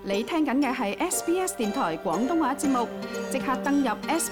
你聽緊嘅係 SBS 電台廣東話節目，即刻登入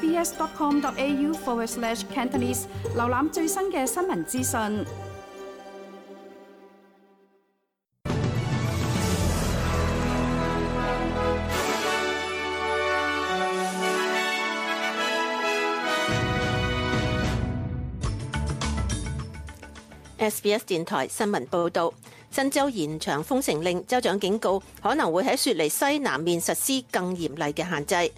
sbs.com.au/Cantonese， 瀏覽最新嘅新聞資訊。 SBS 電台新聞報導，新州延長封城令，州長警告可能會喺雪梨西南面實施更嚴厲嘅限制。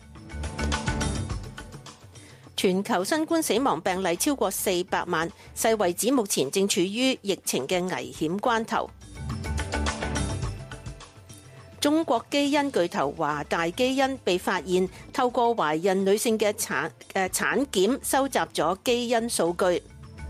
全球新冠死亡病例超過400萬，世衛指目前正處於疫情嘅危險關頭。中國基因巨頭華大基因被發現透過懷孕女性嘅產檢收集咗基因數據。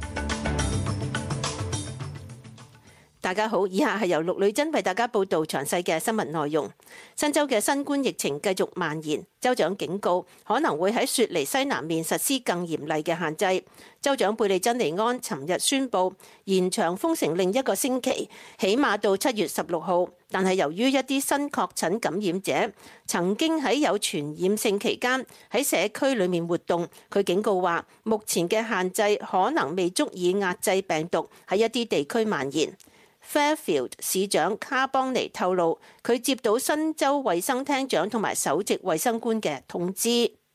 大家好，以下係由陸女珍為大家報道詳細嘅新聞內容。新州嘅新冠疫情繼續蔓延，州長警告可能會喺雪梨西南面實施更嚴厲嘅限制。州長貝利珍尼安尋日宣布延長封城令1個星期，起碼到7月16號。但係由於一啲新確診感染者曾經喺有傳染性期間喺社區裏面活動，佢警告話目前嘅限制可能未足以壓制病毒喺一啲地區蔓延。Fairfield 市長卡邦尼透露，佢接到新州衛生廳長同埋首席衛生官嘅通知。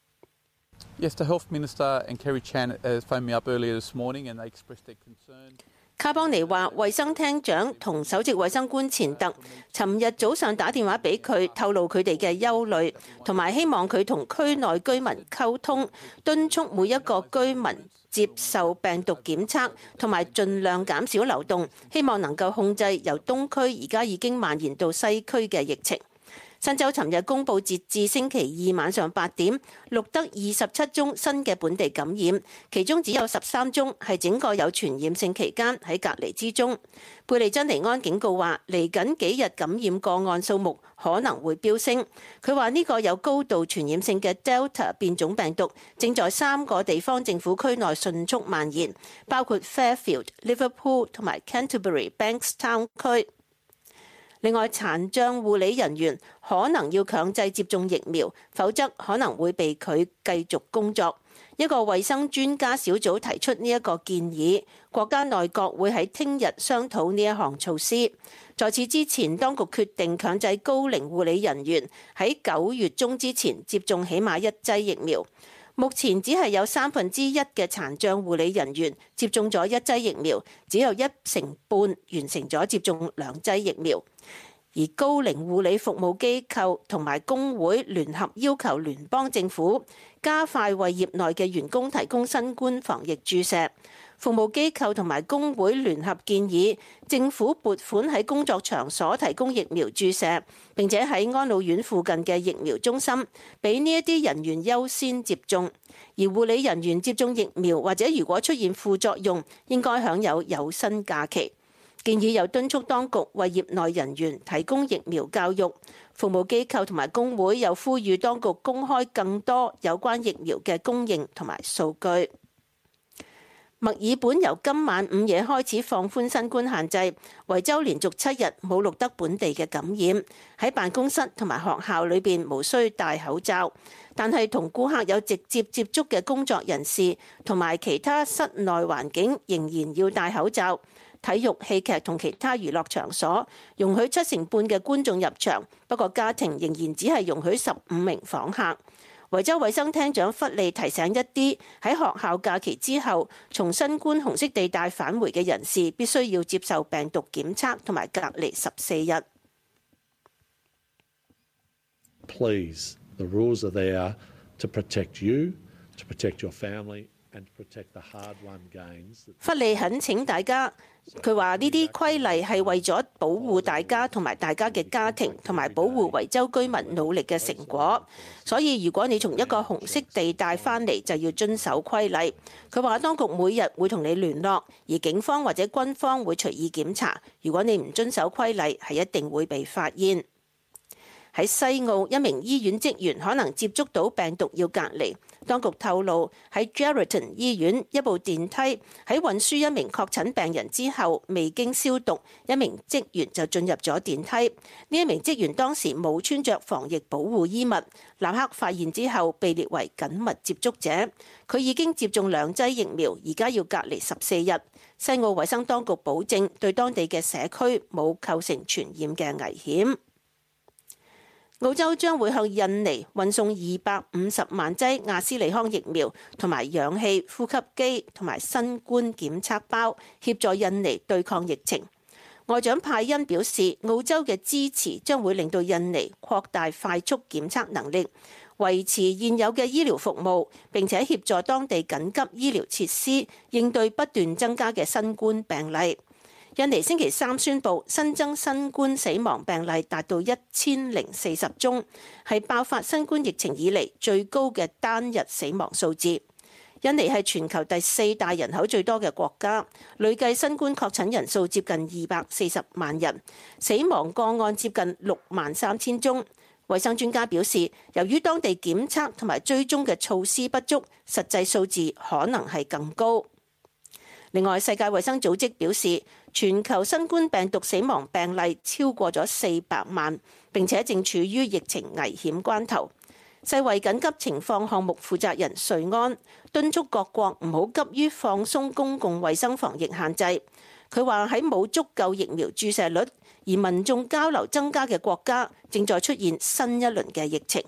Yes, the Health Minister and Kerry Chan phoned me up earlier this morning and they expressed their concern. 卡邦尼話，衛生廳長同首席衛生官錢特尋日早上打電話俾佢，透露佢哋嘅憂慮，同埋希望佢同區內居民溝通，敦促每一個居民接受病毒檢測，同埋盡量減少流動，希望能夠控制由東區而家已經蔓延到西區嘅疫情。新州尋日公佈截至星期二晚上8點，錄得27宗新嘅本地感染，其中只有13宗係整個有傳染性期間喺隔離之中。貝利珍尼安警告話，嚟緊幾日感染個案數目可能會飆升。佢話呢個有高度傳染性嘅 Delta 變種病毒正在3個地方政府區內迅速蔓延，包括 Fairfield、Liverpool 同埋 Canterbury、Bankstown 區。另外，殘障護理人員可能要強制接種疫苗，否則可能會被拒繼續工作。一個衛生專家小組提出呢一個建議，國家內閣會喺聽日商討呢一項措施。在此之前，當局決定強制高齡護理人員喺9月中之前接種起碼1劑疫苗。目前只係有1/3嘅殘障護理人員接種咗1劑疫苗，只有1成半完成咗接種2劑疫苗。而高齡護理服務機構同埋工會聯合要求聯邦政府加快為業內嘅員工提供新冠防疫注射。服務機構同埋工會聯合建議政府撥款喺工作場所提供疫苗注射，並且喺安老院附近嘅疫苗中心俾呢一啲人員優先接種。而護理人員接種疫苗或者如果出現副作用，應該享有有薪假期。建議又敦促當局為業內人員提供疫苗教育。服務機構同埋工會又呼籲當局公開更多有關疫苗嘅供應同埋數據。墨爾本由今晚午夜開始放寬新冠限制，維州連續7日冇錄得本地嘅感染。喺辦公室同埋學校裏邊無需戴口罩，但係同顧客有直接接觸嘅工作人士同埋其他室內環境仍然要戴口罩。體育、戲劇同其他娛樂場所容許7成半嘅觀眾入場，不過家庭仍然只係容許15名訪客。維州衛生廳長弗利提醒一啲喺學校假期之後從新冠紅色地帶返回嘅人士，必須要接受病毒檢測同埋隔離14日。 Please, the rules are there to protect you, to protect your family, and to protect the hard-won gains. 弗利懇請大家。佢話呢啲規例係為咗保護大家同埋大家嘅家庭，同埋保護維州居民努力嘅成果。所以如果你從一個紅色地帶返嚟，就要遵守規例。佢話當局每日會同你聯絡，而警方或者軍方會隨意檢查。如果你唔遵守規例，係一定會被發現。喺西澳，一名醫院職員可能接觸到病毒要隔離。 當局透露喺 Geraldton 醫院一部電梯喺運輸一名確診病人之後，未經消毒，一名職員就進入咗電梯。呢一名職員當時冇穿着防疫保護衣物，立刻發現之後被列為緊密接觸者。佢已經接種2劑疫苗，而家要隔離14日。西澳衛生當局保證對當地嘅社區冇構成傳染嘅危險。澳洲將會向印尼運送250萬劑阿斯利康疫苗同埋氧氣呼吸機同埋新冠檢測包，協助印尼對抗疫情。外長派恩表示，澳洲嘅支持將會令到印尼擴大快速檢測能力，維持現有嘅醫療服務，並且協助當地緊急醫療設施應對不斷增加嘅新冠病例。印尼星期3宣布新增新冠死亡病例達到1040宗，係爆發新冠疫情以嚟最高嘅單日死亡數字。印尼係全球第4大人口最多嘅國家，累計新冠確診人數接近240萬人，死亡個案接近63000宗。衛生專家表示，由於當地檢測同埋追蹤嘅措施不足，實際數字可能係更高。另外，世界衛生組織表示，全球新冠病毒死亡病例超過咗400萬，並且正處於疫情危險關頭。世衛緊急情況項目負責人瑞安敦促各國唔好急於放鬆公共衛生防疫限制。佢話喺冇足夠疫苗注射率而民眾交流增加嘅國家，正在出現新一輪嘅疫情。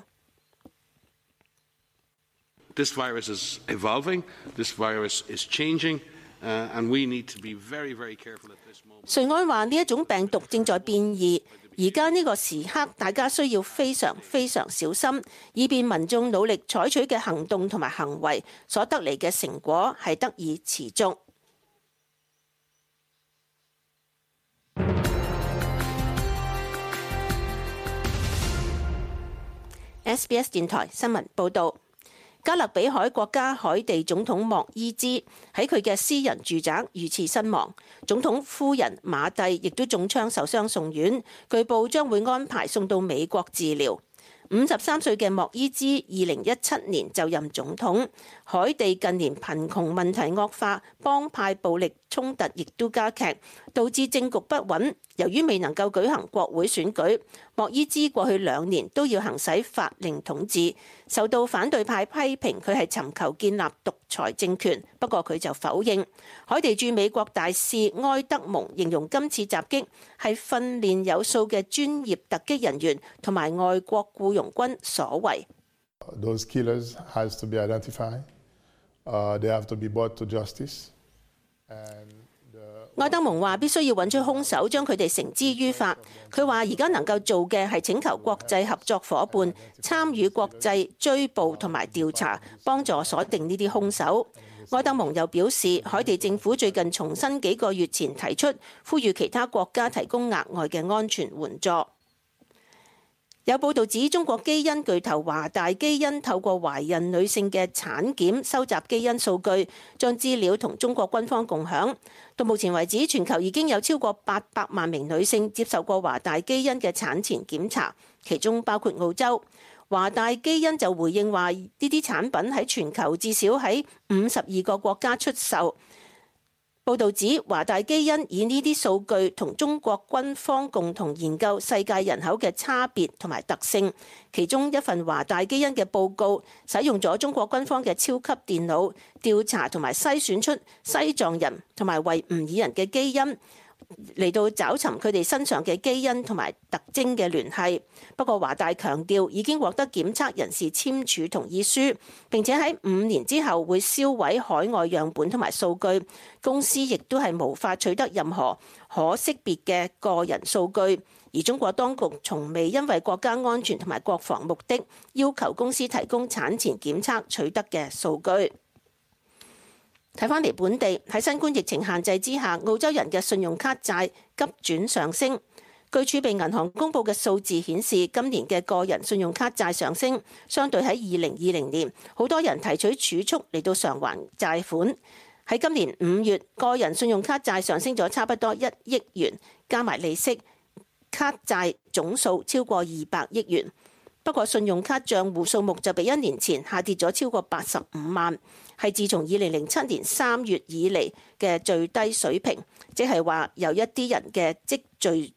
This virus is evolving. This virus is changing. And we need to be very, very careful at this moment. 瑞安話：呢一種病毒正在變異，而家呢個時刻，大家需要非常非常小心，以便民眾努力採取嘅行動同埋行為所得嚟嘅成果係得以持續。SBS 電台新聞報導。加勒比海國家海地總統莫伊茲喺佢嘅私人住宅遇刺身亡，總統夫人馬蒂亦都中槍受傷送院，據報將會安排送到美國治療。53歲嘅莫伊茲2017年就任總統。海地近年貧窮問題惡化，幫派暴力衝突亦都加劇，導致政局不穩。由於未能夠舉行國會選舉，莫伊茲過去2年都要行使法令統治，受到反對派批評佢係尋求建立獨裁政權，不過佢就否認。海地駐美國大使埃德蒙形容今次襲擊係訓練有素嘅專業突擊人員同埋外國僱傭軍所為。 Those killers has to be identified. They have to be brought to justice. 埃德蒙話必須要揾出兇手，將佢哋繩之於法。佢話而家能夠做嘅係請求國際合作夥伴參與國際追捕同埋調查，幫助鎖定呢啲兇手。埃德蒙又表示，海地政府最近重新幾個月前提出，呼籲其他國家提供額外嘅安全援助。有報道指，中國基因巨頭華大基因透過懷孕女性嘅產檢收集基因數據，將資料同中國軍方共享。到目前為止，全球已經有超過800萬名女性接受過華大基因嘅產前檢查，其中包括澳洲。華大基因就回應話，呢啲產品喺全球至少喺52個國家出售。報導指，華大基因以呢啲數據同中國軍方共同研究世界人口嘅差別同埋特性。其中一份華大基因嘅報告使用咗中國軍方嘅超級電腦調查同埋篩選出西藏人同埋維吾爾人嘅基因，嚟到找尋佢哋身上嘅基因同埋特徵嘅聯繫。不過華大強調已經獲得檢測人士簽署同意書，並且喺5年之後會銷毀海外樣本同埋數據。公司亦都係無法取得任何可識別嘅個人數據。而中國當局從未因為國家安全同埋國防目的要求公司提供產前檢測取得嘅數據。睇返嚟本地喺新冠疫情限制之下，澳洲人嘅信用卡債急轉上升。據儲備銀行公佈嘅數字顯示，今年嘅個人信用卡債上升，相對喺2020年，好多人提取儲蓄嚟到償還債款。喺今年5月，個人信用卡債上升咗差不多1億元，加埋利息，卡債總數超過200億元。 不過信用卡帳戶數目就比1年前下跌咗超過85萬，係自從2007年3月以嚟嘅最低水平，即係話有一啲人係積聚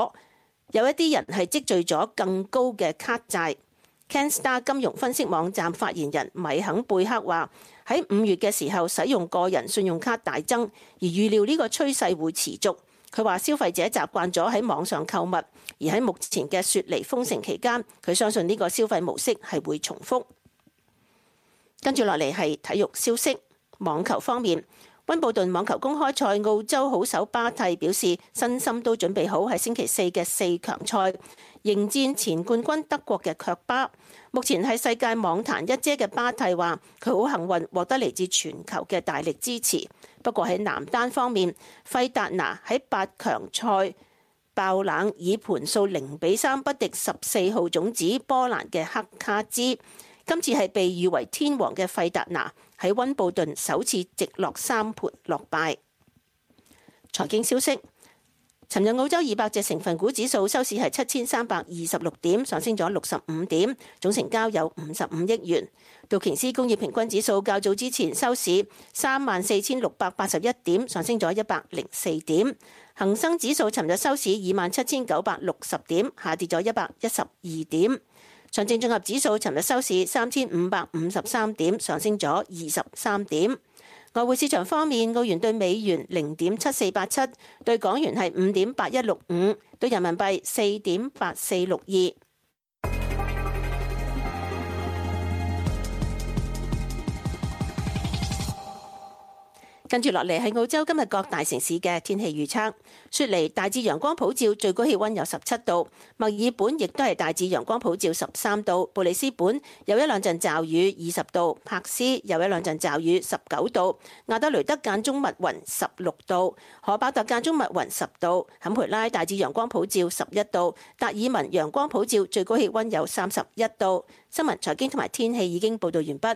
咗更高嘅卡債。CanStar 金融分析網站發言人米肯貝克話：喺5月嘅時候使用個人信用卡大增，而預料呢個趨勢會持續。佢話消費者習慣咗喺網上購物，而喺目前嘅雪梨封城期間，佢相信呢個消費模式係會重複。跟住落嚟係體育消息，網球方面，溫布頓網球公開賽澳洲好手巴蒂表示身心都準備好喺星期4嘅4強賽迎戰前冠軍德國嘅卻巴。目前係世界網壇一姐嘅巴蒂話佢好幸運獲得嚟自全球嘅大力支持。不過喺男單方面，費達拿喺8強賽爆冷以盤數0-3不敵14號種子波蘭嘅黑卡茲。今次係被譽為天王嘅費達拿喺溫布頓首次直落3盤落敗。財經消息，尋日澳洲200隻成分股指數收市係7326點，上升咗65點，總成交有55億元。道瓊斯工業平均指數較早之前收市34681點，上升咗104點。恒生指數尋日收市27960點，下跌咗112點。上證綜合指數尋日收市3553點，上升咗23點。外匯市場方面，澳元對美元0.7487，對港元係5.8165，對人民幣4.8462。跟住落嚟係澳洲今日各大城市嘅天氣預測。雪梨大致陽光普照，最高氣溫有17度；墨爾本亦都係大致陽光普照13度；布里斯本有一兩陣驟雨20度；柏斯有一兩陣驟雨19度；亞德雷德間中密雲16度；荷巴特間中密雲10度；坎培拉大致陽光普照11度；達爾文陽光普照，最高氣溫有31度。新聞、財經同埋天氣已經報道完畢。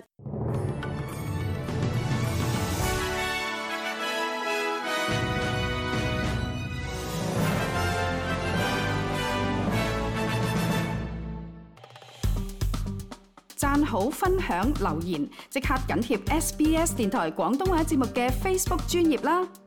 讚好、分享、留言，即刻緊貼SBS 電台廣東話節目嘅 Facebook 專頁啦！